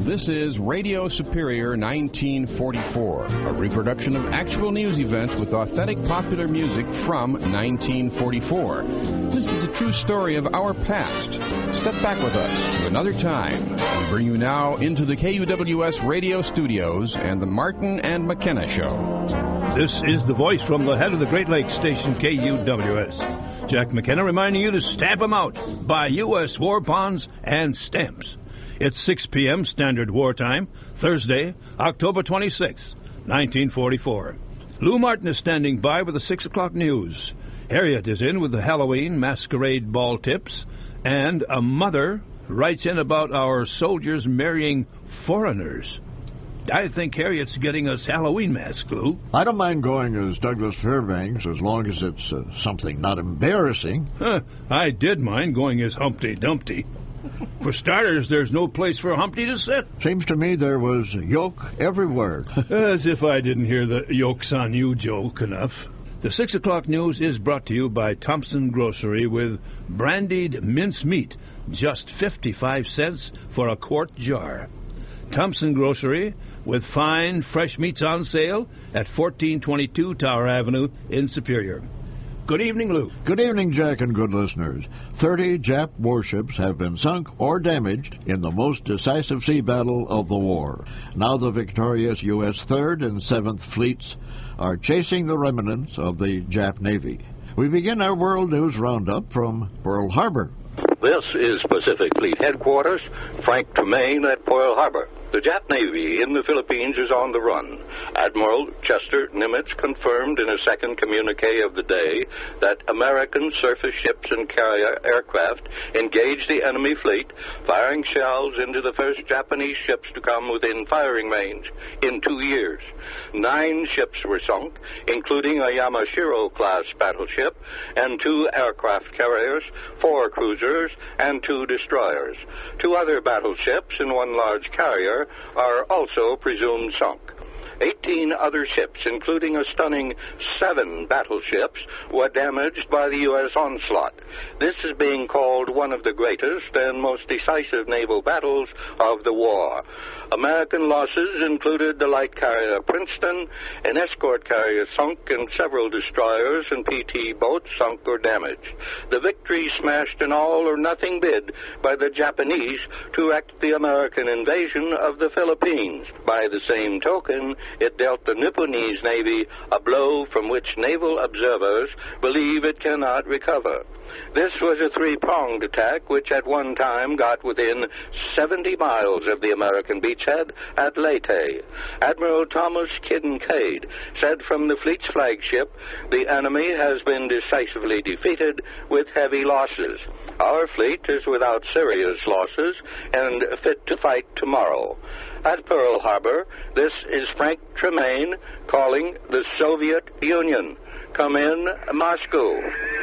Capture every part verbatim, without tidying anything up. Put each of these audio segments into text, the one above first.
This is Radio Superior nineteen forty-four, a reproduction of actual news events with authentic popular music from nineteen forty-four. This is a true story of our past. Step back with us to another time. We bring you now into the K U W S radio studios and the Martin and McKenna Show. This is the voice from the head of the Great Lakes station, K U W S. Jack McKenna reminding you to stamp them out. Buy U S war bonds and stamps. It's six p.m. Standard Wartime, Thursday, October twenty-sixth, nineteen forty-four. Lou Martin is standing by with the six o'clock news. Harriet is in with the Halloween masquerade ball tips. And a mother writes in about our soldiers marrying foreigners. I think Harriet's getting us Halloween masks, Lou. I don't mind going as Douglas Fairbanks as long as it's uh, something not embarrassing. Huh, I did mind going as Humpty Dumpty. For starters, there's no place for Humpty to sit. Seems to me there was yolk everywhere. As if I didn't hear the yolks on you joke enough. The six o'clock news is brought to you by Thompson Grocery with brandied mince meat, just fifty-five cents for a quart jar. Thompson Grocery with fine, fresh meats on sale at fourteen twenty-two Tower Avenue in Superior. Good evening, Lou. Good evening, Jack, and good listeners. Thirty Jap warships have been sunk or damaged in the most decisive sea battle of the war. Now the victorious U S third and seventh Fleets are chasing the remnants of the Jap Navy. We begin our World News Roundup from Pearl Harbor. This is Pacific Fleet Headquarters, Frank Tremaine at Pearl Harbor. The Jap Navy in the Philippines is on the run. Admiral Chester Nimitz confirmed in a second communique of the day that American surface ships and carrier aircraft engaged the enemy fleet, firing shells into the first Japanese ships to come within firing range in two years. Nine ships were sunk, including a Yamashiro-class battleship and two aircraft carriers, four cruisers, and two destroyers. Two other battleships and one large carrier are also presumed sunk. Eighteen other ships, including a stunning seven battleships, were damaged by the U S onslaught. This is being called one of the greatest and most decisive naval battles of the war. American losses included the light carrier Princeton, an escort carrier sunk, and several destroyers and P T boats sunk or damaged. The victory smashed an all-or-nothing bid by the Japanese to wreck the American invasion of the Philippines. By the same token, it dealt the Nipponese Navy a blow from which naval observers believe it cannot recover. This was a three-pronged attack which at one time got within seventy miles of the American beachhead at Leyte. Admiral Thomas Kincaid said from the fleet's flagship, "The enemy has been decisively defeated with heavy losses. Our fleet is without serious losses and fit to fight tomorrow." At Pearl Harbor, this is Frank Tremaine calling the Soviet Union. Come in, Moscow.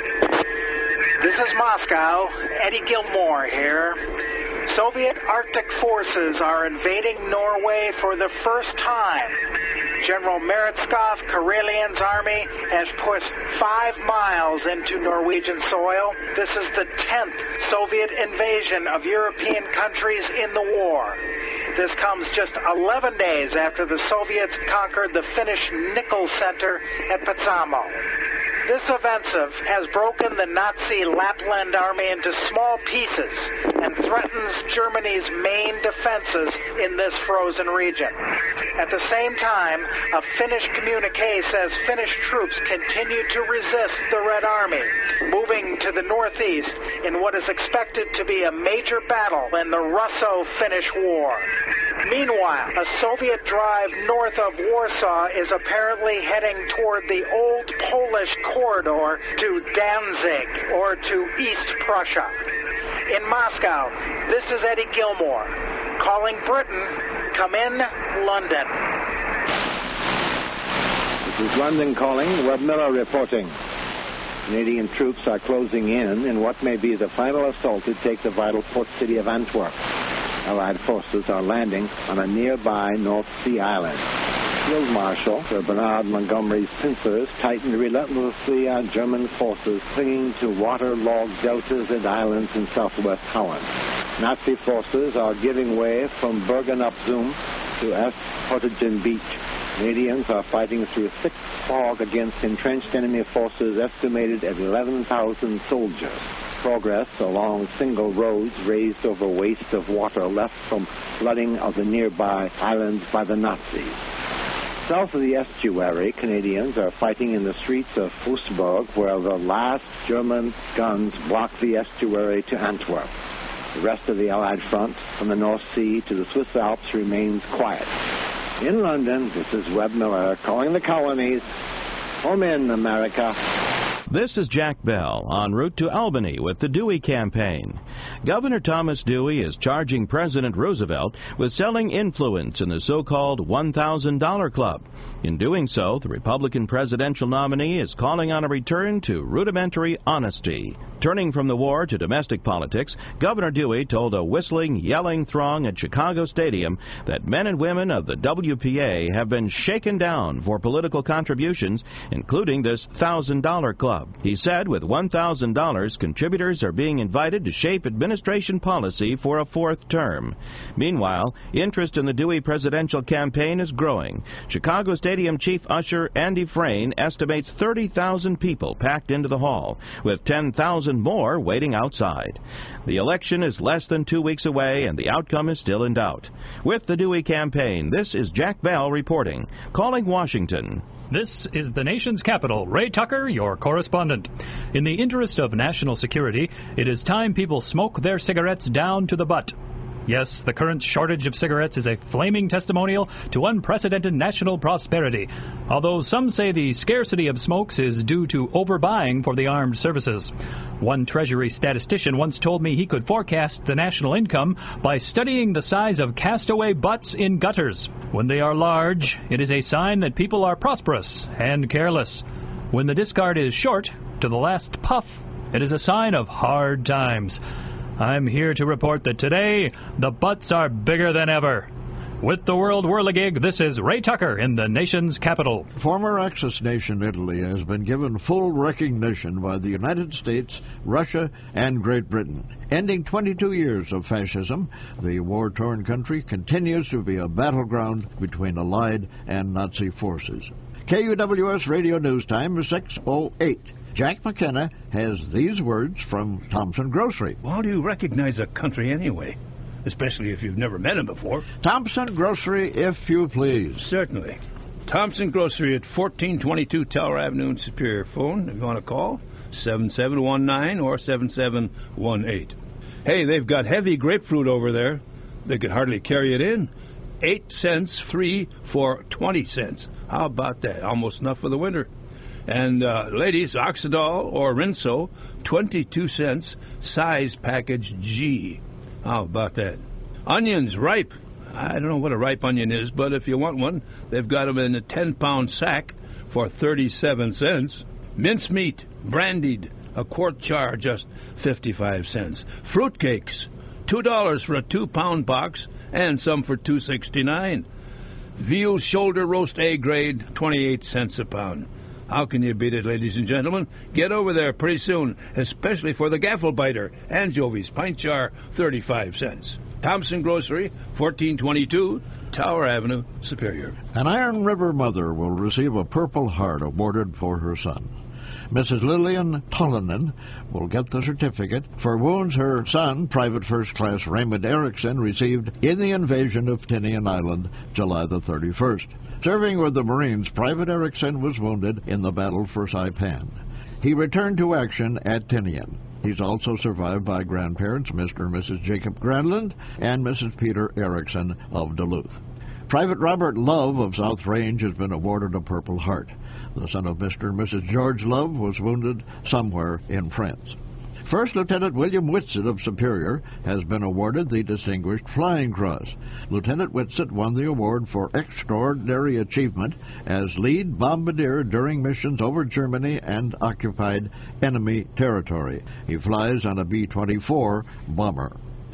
This is Moscow. Eddie Gilmore here. Soviet Arctic forces are invading Norway for the first time. General Meretskov Karelian's army has pushed five miles into Norwegian soil. This is the tenth Soviet invasion of European countries in the war. This comes just eleven days after the Soviets conquered the Finnish Nickel Center at Petsamo. This offensive has broken the Nazi Lapland army into small pieces and threatens Germany's main defenses in this frozen region. At the same time, a Finnish communique says Finnish troops continue to resist the Red Army, moving to the northeast in what is expected to be a major battle in the Russo-Finnish War. Meanwhile, a Soviet drive north of Warsaw is apparently heading toward the old Polish corridor to Danzig, or to East Prussia. In Moscow, this is Eddie Gilmore, calling Britain. Come in, London. This is London calling, Webb Miller reporting. Canadian troops are closing in in what may be the final assault to take the vital port city of Antwerp. Allied forces are landing on a nearby North Sea island. Field Marshal Sir Bernard Montgomery's pincers tightened relentlessly on German forces clinging to waterlogged deltas and islands in southwest Holland. Nazi forces are giving way from Bergen op Zoom to Est Portagen Beach. Canadians are fighting through thick fog against entrenched enemy forces estimated at eleven thousand soldiers. Progress along single roads raised over waste of water left from flooding of the nearby islands by the Nazis. South of the estuary, Canadians are fighting in the streets of Oostburg, where the last German guns block the estuary to Antwerp. The rest of the Allied front, from the North Sea to the Swiss Alps, remains quiet. In London, this is Webb Miller calling the colonies. Home in, America. This is Jack Bell en route to Albany with the Dewey campaign. Governor Thomas Dewey is charging President Roosevelt with selling influence in the so-called one thousand dollar Club. In doing so, the Republican presidential nominee is calling on a return to rudimentary honesty. Turning from the war to domestic politics, Governor Dewey told a whistling, yelling throng at Chicago Stadium that men and women of the W P A have been shaken down for political contributions, including this one thousand dollar Club. He said with one thousand dollars, contributors are being invited to shape administration policy for a fourth term. Meanwhile, interest in the Dewey presidential campaign is growing. Chicago Stadium chief usher Andy Frayne estimates thirty thousand people packed into the hall, with ten thousand more waiting outside. The election is less than two weeks away, and the outcome is still in doubt. With the Dewey campaign, this is Jack Bell reporting, calling Washington. This is the nation's capital. Ray Tucker, your correspondent. In the interest of national security, it is time people smoke their cigarettes down to the butt. Yes, the current shortage of cigarettes is a flaming testimonial to unprecedented national prosperity, although some say the scarcity of smokes is due to overbuying for the armed services. One Treasury statistician once told me he could forecast the national income by studying the size of castaway butts in gutters. When they are large, it is a sign that people are prosperous and careless. When the discard is short, to the last puff, it is a sign of hard times. I'm here to report that today, the butts are bigger than ever. With the World Whirligig, this is Ray Tucker in the nation's capital. Former Axis nation Italy has been given full recognition by the United States, Russia, and Great Britain. Ending twenty-two years of fascism, the war-torn country continues to be a battleground between Allied and Nazi forces. K U W S Radio News Time is six oh eight. Jack McKenna has these words from Thompson Grocery. Well, how do you recognize a country anyway? Especially if you've never met him before. Thompson Grocery, if you please. Certainly. Thompson Grocery at fourteen twenty-two Tower Avenue in Superior. Phone, if you want to call, seven seven one nine or seven seven one eight. Hey, they've got heavy grapefruit over there. They could hardly carry it in. Eight cents free for twenty cents. How about that? Almost enough for the winter. And uh, ladies, Oxidol or Rinso, twenty-two cents, size package G. How about that? Onions, ripe. I don't know what a ripe onion is, but if you want one, they've got them in a ten-pound sack for thirty-seven cents. Mincemeat, brandied, a quart jar, just fifty-five cents. Fruitcakes, two dollars for a two-pound box, and some for two sixty-nine. Veal shoulder roast A grade, twenty-eight cents a pound. How can you beat it, ladies and gentlemen? Get over there pretty soon, especially for the gaffle biter. Anchovies, pint jar, thirty-five cents. Thompson Grocery, fourteen twenty-two, Tower Avenue, Superior. An Iron River mother will receive a Purple Heart awarded for her son. Missus Lillian Tollenen will get the certificate for wounds her son, Private First Class Raymond Erickson, received in the invasion of Tinian Island, July the thirty-first. Serving with the Marines, Private Erickson was wounded in the battle for Saipan. He returned to action at Tinian. He's also survived by grandparents, Mister and Missus Jacob Granlund and Missus Peter Erickson of Duluth. Private Robert Love of South Range has been awarded a Purple Heart. The son of Mister and Missus George Love was wounded somewhere in France. First Lieutenant William Whitsett of Superior has been awarded the Distinguished Flying Cross. Lieutenant Whitsett won the award for extraordinary achievement as lead bombardier during missions over Germany and occupied enemy territory. He flies on a B twenty-four bomber.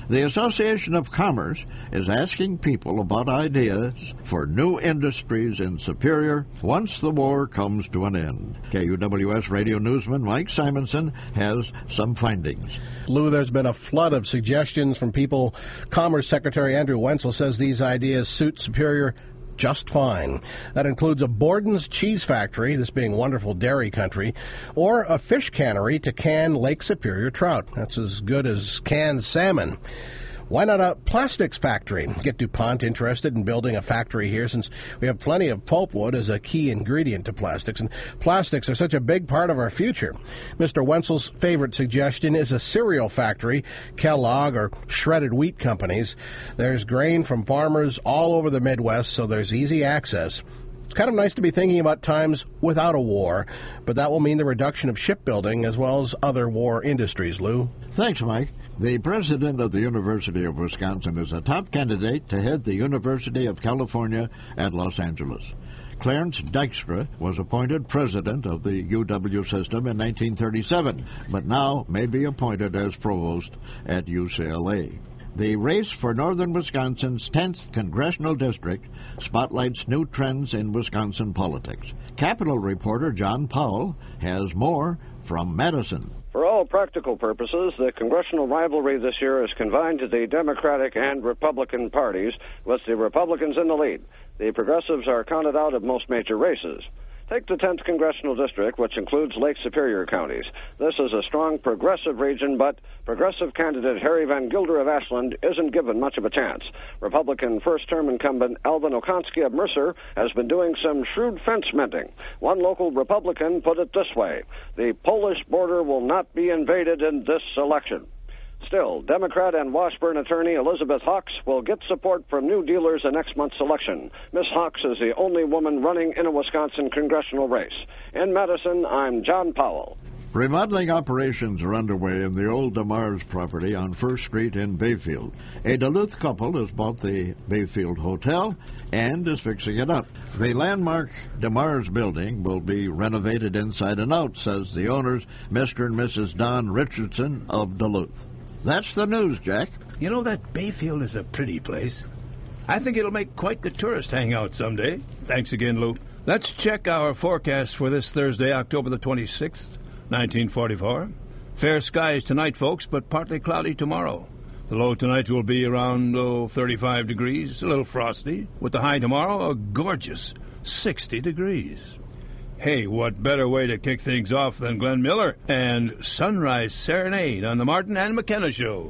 The Association of Commerce is asking people about ideas for new industries in Superior once the war comes to an end. K U W S radio newsman Mike Simonson has some findings. Lou, there's been a flood of suggestions from people. Commerce Secretary Andrew Wenzel says these ideas suit Superior just fine. That includes a Borden's cheese factory, this being wonderful dairy country, or a fish cannery to can Lake Superior trout. That's as good as canned salmon. Why not a plastics factory? Get DuPont interested in building a factory here, since we have plenty of pulpwood as a key ingredient to plastics, and plastics are such a big part of our future. Mister Wenzel's favorite suggestion is a cereal factory, Kellogg or shredded wheat companies. There's grain from farmers all over the Midwest, so there's easy access. It's kind of nice to be thinking about times without a war, but that will mean the reduction of shipbuilding as well as other war industries, Lou. Thanks, Mike. The president of the University of Wisconsin is a top candidate to head the University of California at Los Angeles. Clarence Dykstra was appointed president of the U W system in nineteen thirty-seven, but now may be appointed as provost at U C L A. The race for northern Wisconsin's tenth congressional district spotlights new trends in Wisconsin politics. Capitol reporter John Powell has more from Madison. For all practical purposes, the congressional rivalry this year is confined to the Democratic and Republican parties, with the Republicans in the lead. The progressives are counted out of most major races. Take the tenth Congressional District, which includes Lake Superior counties. This is a strong progressive region, but progressive candidate Harry Van Gilder of Ashland isn't given much of a chance. Republican first-term incumbent Alvin Okonski of Mercer has been doing some shrewd fence mending. One local Republican put it this way: the Polish border will not be invaded in this election. Still, Democrat and Washburn attorney Elizabeth Hawks will get support from new dealers in next month's election. Miss Hawks is the only woman running in a Wisconsin congressional race. In Madison, I'm John Powell. Remodeling operations are underway in the old DeMars property on First Street in Bayfield. A Duluth couple has bought the Bayfield Hotel and is fixing it up. The landmark DeMars building will be renovated inside and out, says the owners, Mister and Missus Don Richardson of Duluth. That's the news, Jack. You know, that Bayfield is a pretty place. I think it'll make quite the tourist hangout someday. Thanks again, Lou. Let's check our forecast for this Thursday, October the twenty-sixth, nineteen forty-four. Fair skies tonight, folks, but partly cloudy tomorrow. The low tonight will be around oh, thirty-five degrees, a little frosty. With the high tomorrow, a gorgeous sixty degrees. Hey, what better way to kick things off than Glenn Miller and Sunrise Serenade on the Martin and McKenna Show.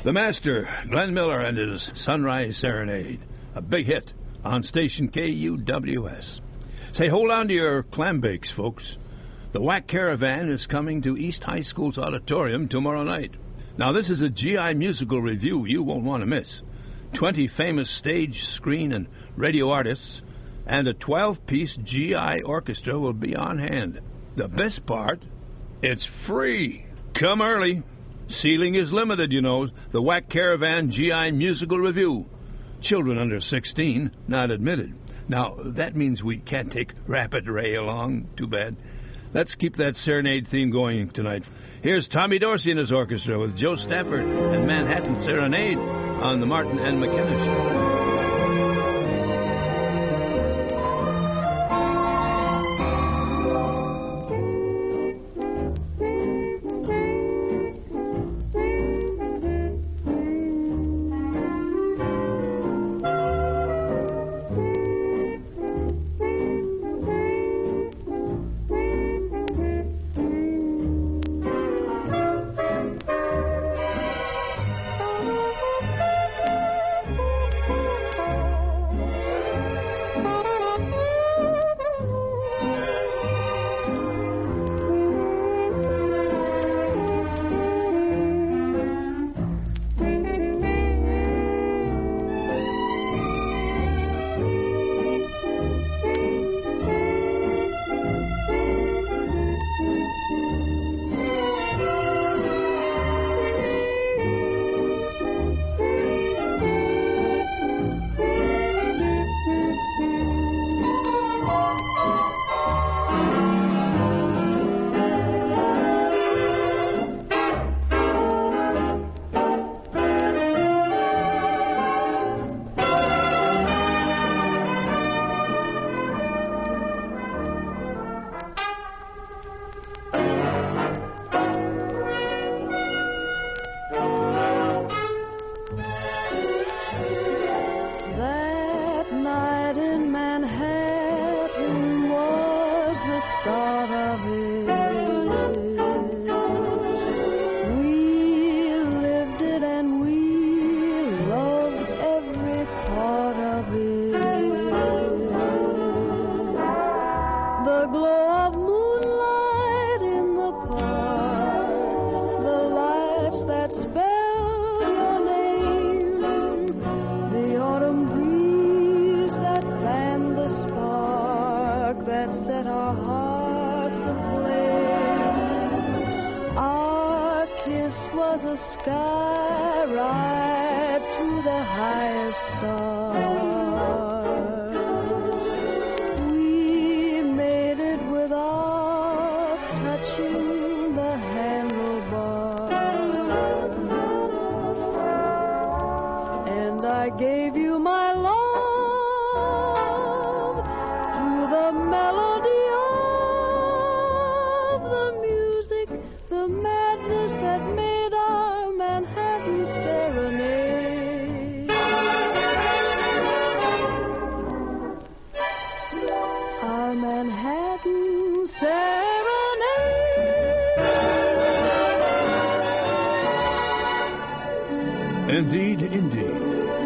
The master, Glenn Miller, and his Sunrise Serenade. A big hit on station K U W S. Say, hold on to your clam bakes, folks. The W A C Caravan is coming to East High School's auditorium tomorrow night. Now, this is a G I musical review you won't want to miss. Twenty famous stage, screen, and radio artists, and a twelve-piece G I orchestra will be on hand. The best part, it's free. Come early. Seating is limited, you know. The W A C Caravan G I musical review. Children under sixteen not admitted. Now, that means we can't take Rapid Ray along. Too bad. Let's keep that serenade theme going tonight. Here's Tommy Dorsey and his orchestra with Joe Stafford and Manhattan Serenade on the Martin and McKenna Show. Indeed, indeed.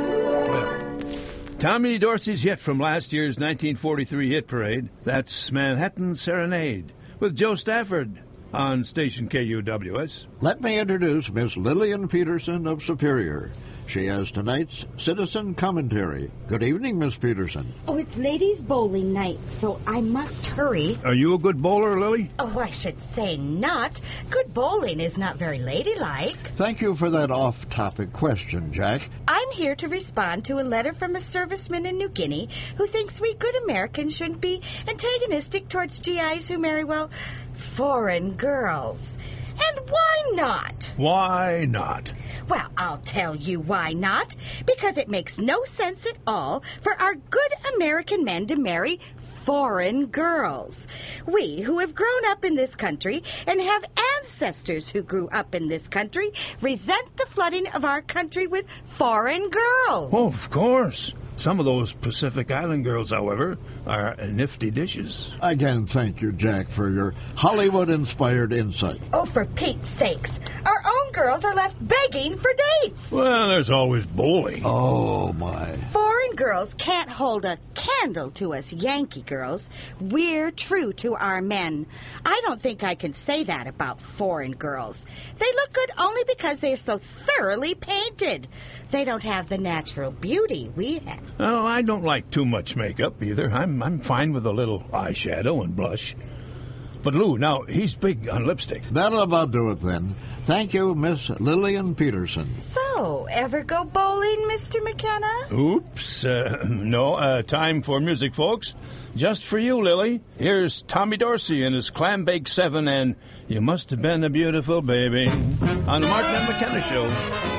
Well, Tommy Dorsey's hit from last year's nineteen forty-three hit parade. That's Manhattan Serenade with Joe Stafford on station K U W S. Let me introduce Miss Lillian Peterson of Superior. She has tonight's Citizen Commentary. Good evening, Miss Peterson. Oh, it's ladies' bowling night, so I must hurry. Are you a good bowler, Lily? Oh, I should say not. Good bowling is not very ladylike. Thank you for that off-topic question, Jack. I'm here to respond to a letter from a serviceman in New Guinea who thinks we good Americans shouldn't be antagonistic towards G Is who marry, well, foreign girls. And why not? Why not? Well, I'll tell you why not. Because it makes no sense at all for our good American men to marry foreign girls. We, who have grown up in this country and have ancestors who grew up in this country, resent the flooding of our country with foreign girls. Oh, of course. Some of those Pacific Island girls, however, are nifty dishes. Again, thank you, Jack, for your Hollywood-inspired insight. Oh, for Pete's sakes. Our own grown girls are left begging for dates. Well, there's always bowling. Oh, my. Foreign girls can't hold a candle to us Yankee girls. We're true to our men. I don't think I can say that about foreign girls. They look good only because they're so thoroughly painted. They don't have the natural beauty we have. Oh, I don't like too much makeup either. I'm I'm fine with a little eyeshadow and blush. But Lou, now, he's big on lipstick. That'll about do it then. Thank you, Miss Lillian Peterson. So, ever go bowling, Mister McKenna? Oops. Uh, no, uh, time for music, folks. Just for you, Lily. Here's Tommy Dorsey and his Clam Bake seven and You Must Have Been a Beautiful Baby on the Martin and McKenna Show.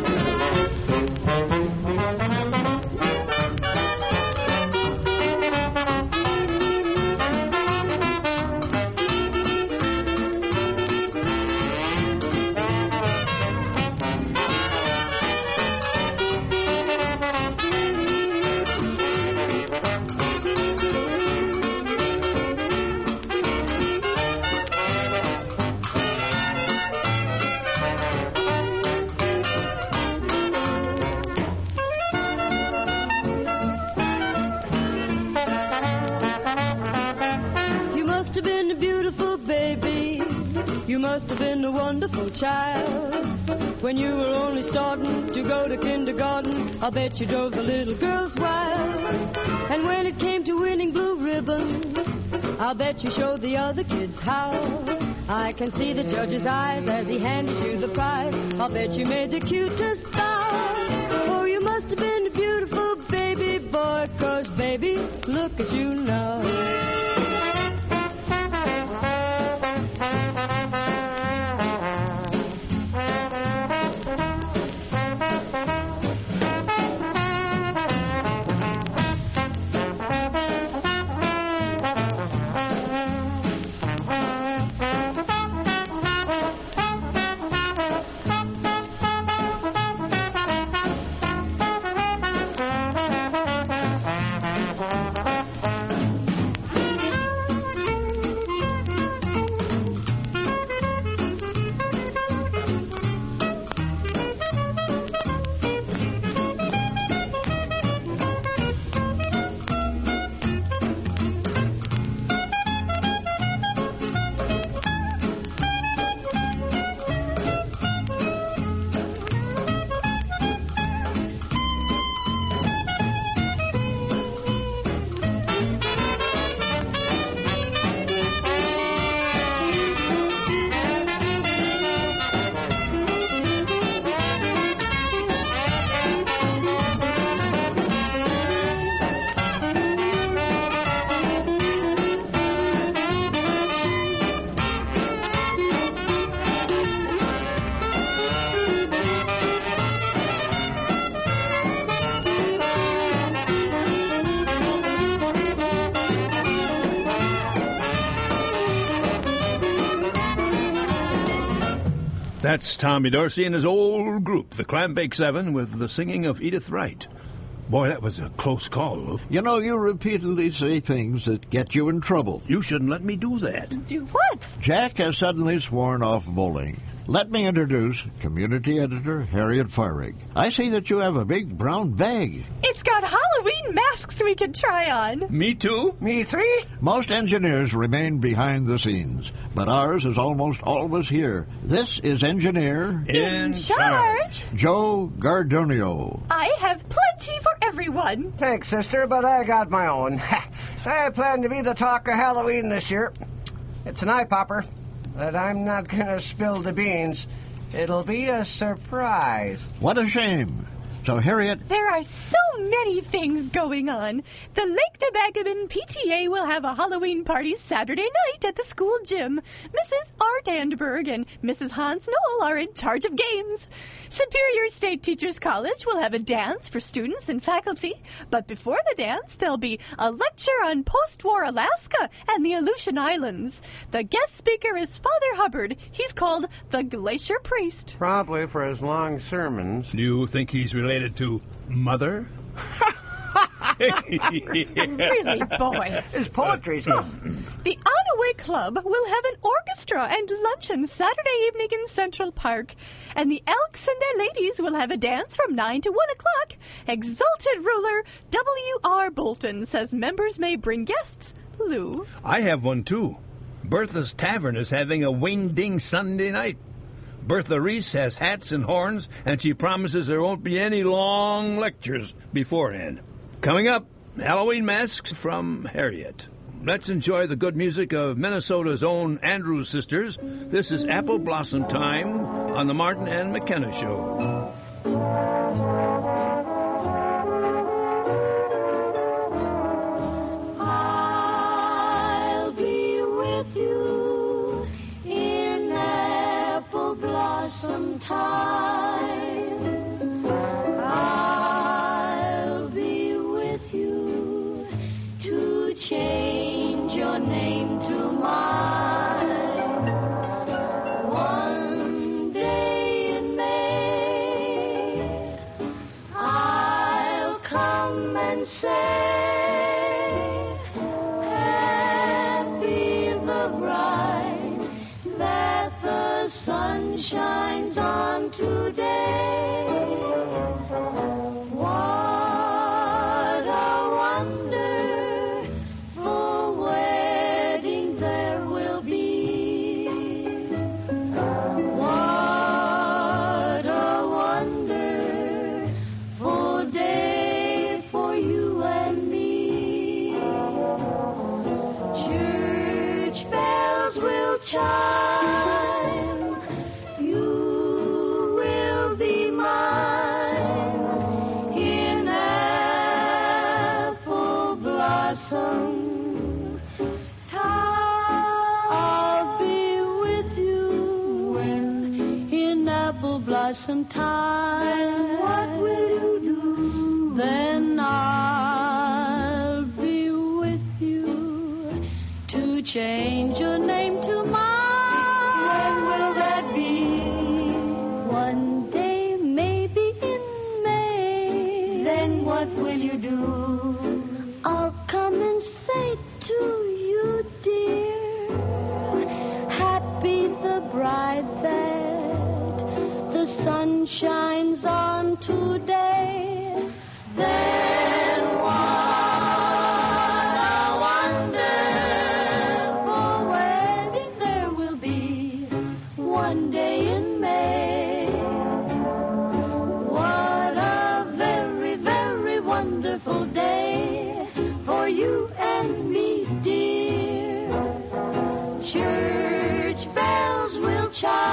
Child, when you were only starting to go to kindergarten, I'll bet you drove the little girls wild. And when it came to winning blue ribbons, I'll bet you showed the other kids how. I can see the judge's eyes as he handed you the prize. I'll bet you made the cutest bow. Oh, you must have been a beautiful baby boy, 'cause baby, look at you now. That's Tommy Dorsey and his old group, the Clam Bake Seven, with the singing of Edith Wright. Boy, that was a close call, Lou. You know, you repeatedly say things that get you in trouble. You shouldn't let me do that. Do what? Jack has suddenly sworn off bowling. Let me introduce community editor Harriet Farig. I see that you have a big brown bag. It's got Halloween masks we can try on. Me too. Me three. Most engineers remain behind the scenes, but ours is almost always here. This is engineer... In, In charge. Joe Gardonio. I have plenty for everyone. Thanks, sister, but I got my own. I plan to be the talk of Halloween this year. It's an eye popper. But I'm not going to spill the beans. It'll be a surprise. What a shame. So, Harriet... There are so many things going on. The Lake Tobacco P T A will have a Halloween party Saturday night at the school gym. Missus Art Andberg and Missus Hans Knoll are in charge of games. Superior State Teachers College will have a dance for students and faculty. But before the dance, there'll be a lecture on post-war Alaska and the Aleutian Islands. The guest speaker is Father Hubbard. He's called the Glacier Priest. Probably for his long sermons. Do you think he's related to Mother? Really, boys. His poetry's good. The Onaway Club will have an orchestra and luncheon Saturday evening in Central Park. And the Elks and their ladies will have a dance from nine to one o'clock. Exalted ruler W R Bolton says members may bring guests. Lou? I have one, too. Bertha's Tavern is having a wing-ding Sunday night. Bertha Reese has hats and horns, and she promises there won't be any long lectures beforehand. Coming up, Halloween masks from Harriet. Let's enjoy the good music of Minnesota's own Andrews Sisters. This is Apple Blossom Time on the Martin and McKenna Show. I'll be with you in Apple Blossom Time. I'll be with you to change your name to mine. One day in May, I'll come and say, happy the bride that the sun shines on today. What a wonderful wedding there will be. What a wonderful day for you and me. Church bells will chime. You will be mine in Apple Blossom Time. I'll be with you in Apple Blossom Time. What will you do? Then I'll be with you to change your name to mine. When will that be? One day, maybe in May. Then what will you do? I'll come and say to you, dear, happy the bride that the sun shines on today. Then what a wonderful wedding there will be one day in May. What a very, very wonderful day for you and me, dear. Church bells will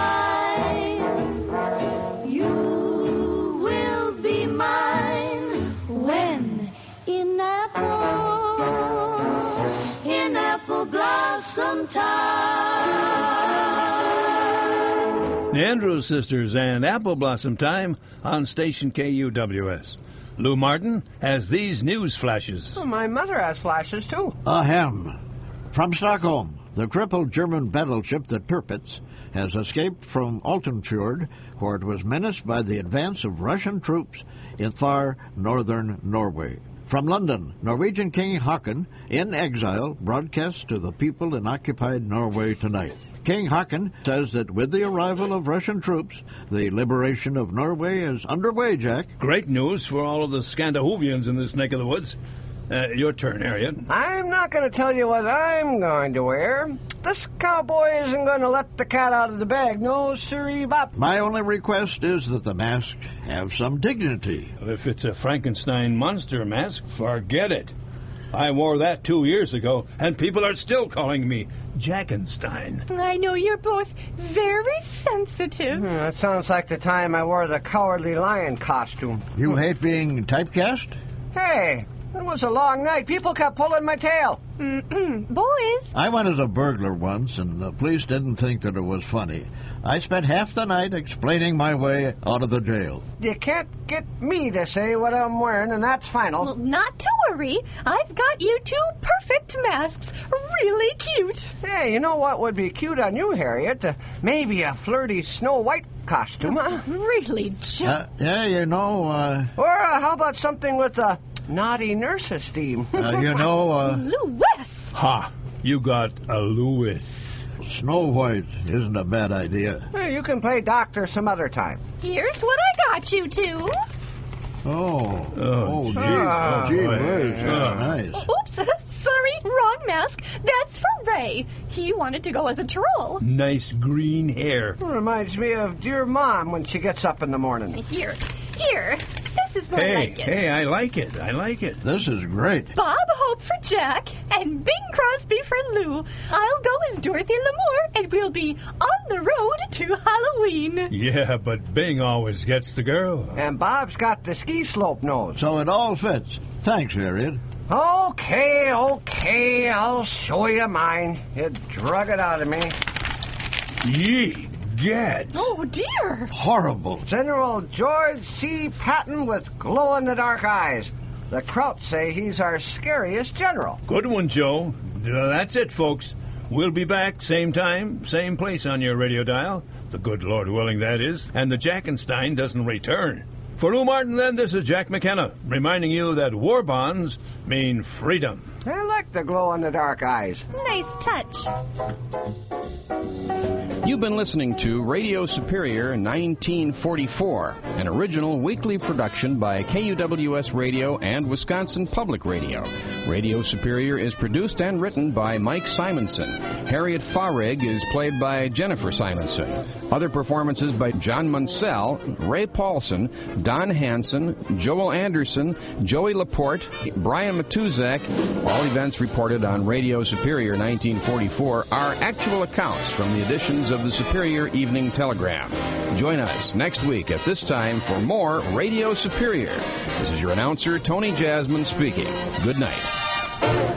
chime. You will be mine when in Apple, in Apple Blossom Time. The Andrews Sisters and Apple Blossom Time on station K U W S. Lou Martin has these news flashes. Oh, my mother has flashes, too. Ahem. From Stockholm, the crippled German battleship the Tirpitz has escaped from Altenfjord, where it was menaced by the advance of Russian troops in far northern Norway. From London, Norwegian King Haakon, in exile, broadcasts to the people in occupied Norway tonight. King Haakon says that with the arrival of Russian troops, the liberation of Norway is underway, Jack. Great news for all of the Scandinavians in this neck of the woods. Uh, your turn, Harriet. I'm not going to tell you what I'm going to wear. This cowboy isn't going to let the cat out of the bag. No, sirree, bop. My only request is that the mask have some dignity. If it's a Frankenstein monster mask, forget it. I wore that two years ago, and people are still calling me Jackenstein. I know you're both very sensitive. Hmm, that sounds like the time I wore the Cowardly Lion costume. You hate being typecast? Hey, it was a long night. People kept pulling my tail. Boys. I went as a burglar once, and the police didn't think that it was funny. I spent half the night explaining my way out of the jail. You can't get me to say what I'm wearing, and that's final. Well, not to worry. I've got you two perfect masks. Really cute. Hey, you know what would be cute on you, Harriet? Uh, maybe a flirty Snow White costume. Uh, really, Joe? Uh, yeah, you know, uh... Or uh, how about something with a naughty nurses theme? uh, you know, uh... Lou West! Ha! you got a Lewis. Snow White isn't a bad idea. Hey, you can play doctor some other time. Here's what I got you two. Oh. Oh, Oh, gee. gee. Oh, Gee boy. whiz. That's Oh. nice. Oops, sorry, wrong mask. That's for Ray. He wanted to go as a troll. Nice green hair. Reminds me of dear Mom when she gets up in the morning. Here, here. This is more Hey, like it. hey, I like it. I like it. This is great. Bob Hope for Jack and Bing Crosby for Lou. I'll go as Dorothy L'Amour, and we'll be on the road to Halloween. Yeah, but Bing always gets the girl. And Bob's got the ski slope nose. So it all fits. Thanks, Harriet. Okay, okay, I'll show you mine. You drug it out of me. Yee, gad. Oh, dear. Horrible. General George C. Patton with glow-in-the-dark eyes. The Krauts say he's our scariest general. Good one, Joe. Uh, that's it, folks. We'll be back same time, same place on your radio dial. The good Lord willing, that is. And the Jackenstein doesn't return. For Lou Martin, then, this is Jack McKenna, reminding you that war bonds mean freedom. I like the glow-in-the-dark eyes. Nice touch. You've been listening to Radio Superior nineteen forty-four, an original weekly production by K U W S Radio and Wisconsin Public Radio. Radio Superior is produced and written by Mike Simonson. Harriet Farrig is played by Jennifer Simonson. Other performances by John Munsell, Ray Paulson, Don Hansen, Joel Anderson, Joey Laporte, Brian Matuzak. All events reported on Radio Superior nineteen forty-four are actual accounts from the editions of the Superior Evening Telegram. Join us next week at this time for more Radio Superior. This is your announcer, Tony Jasmine, speaking. Good night.